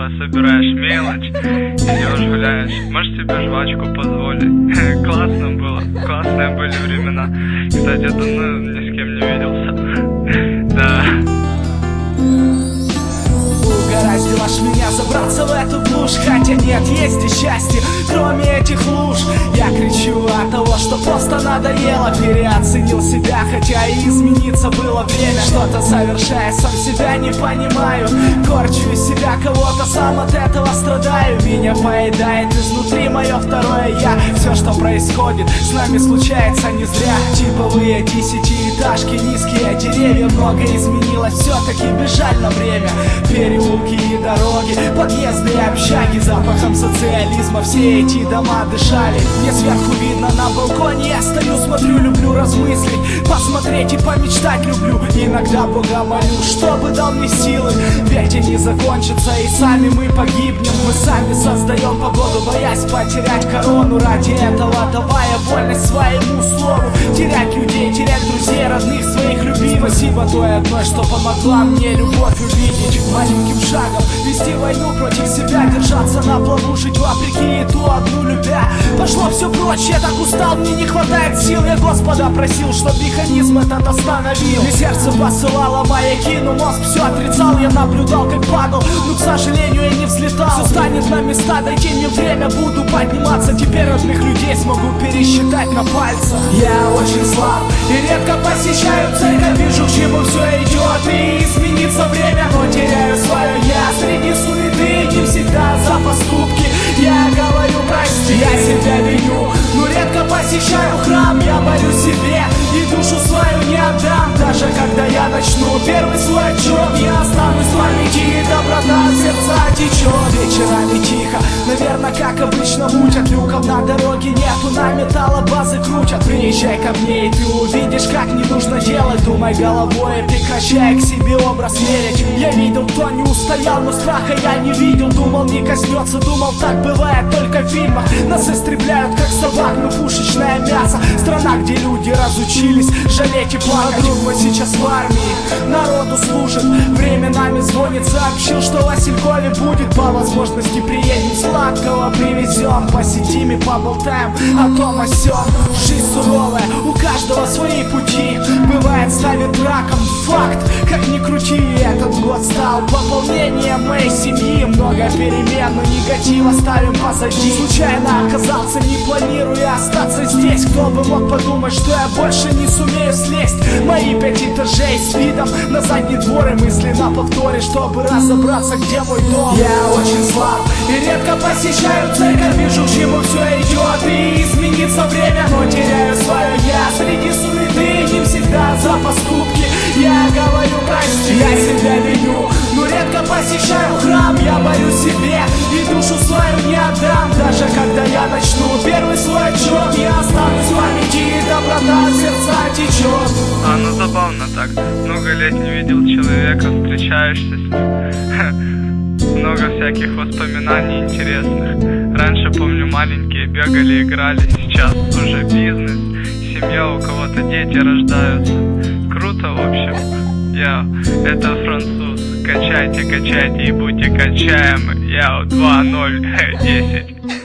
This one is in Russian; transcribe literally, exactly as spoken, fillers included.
этого собираешь мелочь, идешь гуляешь, можешь себе жвачку позволить. Классно было, классные были времена. Кстати, давно ни с кем не виделся. Да. Угораздило ж меня забраться в эту глушь, хотя нет, есть и счастье, кроме этих луж. Я кричу от того, что просто надоело. Переоценил себя, хотя и измениться было время. Что-то совершая, сам себя не понимаю. Корчу из себя кого-то, сам от этого страдаю. Меня поедает изнутри мое второе я. Все, что происходит, с нами случается не зря. Типовые десятиэтажки, низкие деревья. Много изменилось, все-таки бежать на время. Переулки и дороги, подъезды и общаги. Запахом социализма все эти дома дышали. Мне сверху видно на балконе, я стою, смотрю, люблю размыслить, посмотреть и помечтать люблю. Иногда Бога молю, чтобы дал мне силы. Ведь не закончится и сами мы погибнем. Мы сами создаем погоду, боясь потерять корону. Ради этого давая вольность своему слову. Терять людей, терять друзей, родных, своих любимых. Спасибо той одной, что помогла мне любовь увидеть. Маленьким шагом вести войну против себя, держаться на плаву, жить вопреки и ту одну любя. Пошло все прочь, я так устал, мне не хватает сил. Я Господа просил, чтоб механизм этот остановил. И сердце посылало маяки, но мозг все отрицал. Я наблюдал, как падал, но, к сожалению, я не взлетал. Все станет на места, дайте мне время, буду подниматься. Теперь родных людей смогу пересчитать на пальцах. Я очень слаб и редко посещаю церковь. Вижу, к чему все идет, и изменится время, но теряю свое я среди суеты, не всегда за поступки. Я говорю прости, я себя виню, но редко посещаю храм. Я борю себе и душу свою не отдам. Даже когда я начну первый свой отчет, я останусь в памяти, и доброта от сердца течет. Вечерами тихо, наверное, как обычно мутят. Люков на дороге нету, на металлобазы крутят. Приезжай ко мне, и ты увидишь, как не нужно делать. Думай головой и прекращай к себе образ мерить. Я видел, кто не устоял, но страха я не видел. Думал, не коснется, думал, так бывает только в фильмах. Нас истребляют, как собак, мы пушечное мясо. Страна, где люди разучились жалеть и плакать. Друг мой сейчас в армии, народу служит. Временами звонит, сообщил, что в Василькове будет. По возможности приедем, сладкого привезем. Посидим и поболтаем о том о сём. Жизнь суровая, у каждого свои пути. Бывает, ставит раком, факт, как ни крути. Этот год стал пополнением моей семьи. Много перемен, но негатив оставим позади. Случайно оказался, не планируя остаться здесь. Кто бы мог подумать, что я больше не сумею слезть. Мои пять этажей с видом на задний двор, и мысли на повторе, чтобы разобраться, где мой дом. Я очень слаб и редко посещаю церковь. Вижу, к чему все идет, и изменится время, но теряю свое я среди суеты, не всегда за поступки. Я говорю прости, я себя виню, но редко посещаю храм. Я борюсь себе и душу свою не отдам. Даже когда я начну первый свой отчет, я останусь в памяти, и доброта от сердца течет. А, ну забавно так. Много лет не видел человека, встречаешься с ним. Много всяких воспоминаний интересных. Раньше, помню, маленькие бегали, играли. Сейчас уже бизнес, семья, у кого-то дети рождаются. Круто, в общем. Я, это француз. Качайте, качайте и будьте качаемы. Я два ноль десять.